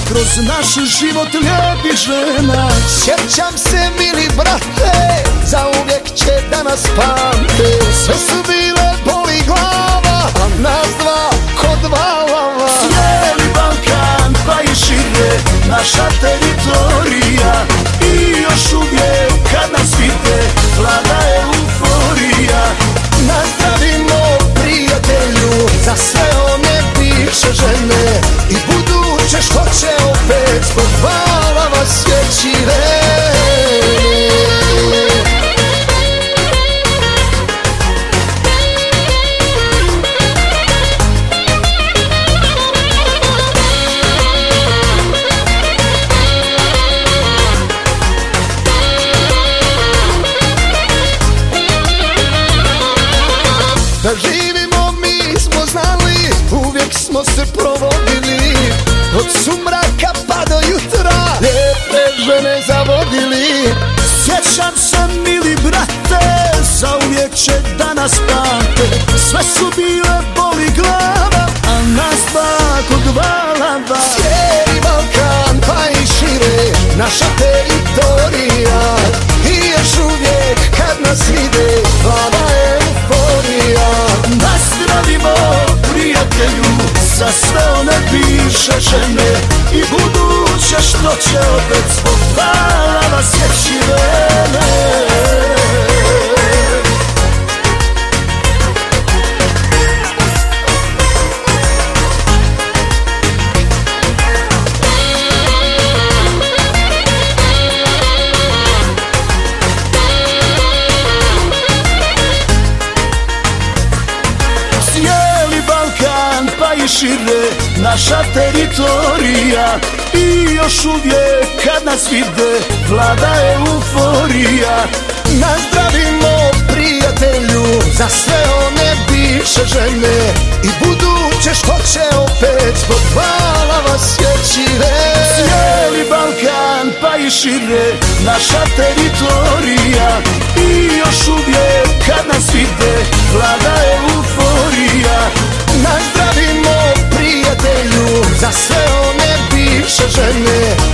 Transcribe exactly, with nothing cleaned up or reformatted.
kroz naš život lijepih žena. Sjećam se mili brate, zauvijek će da nas pamte. Sve su bile boli glava, a nas dva ko dva lava. Cijeli Balkan pa i šire, naša teritorija. I još uvijek kad nas vide, vlada euforija. Nazdravimo prijatelju za sve one bivše žene i buduće što će opet zbog vala vas sjeći vene. Da živimo mi smo znali, uvijek smo se provodili. Od sumraka pa do jutra, lijepe žene zavodili. Sjećam se mili brate, zauvijek će da nas pamte. Sve su bile boli glava, a nas dva ko dva lava. Cijeli Balkan pa i šire, naša teritorija. I još uvijek kad nas vide, vlada euforija. Nazdravimo prijatelju za sve one bivše žene i buduće što će opet zbog vala vas sjeći vene. Cijeli Balkan pa i šire, naša teritorija. I još uvijek kad nas vide, vlada euforija. Nazdravimo prijatelju za sve one bivše žene i buduće što će opet zbog vala vas sjeći vene. Cijeli Balkan pa i šire, naša teritorija. I još uvijek kad nas vide, vlada euforija. Nazdravimo prijatelju za sve one bivše žene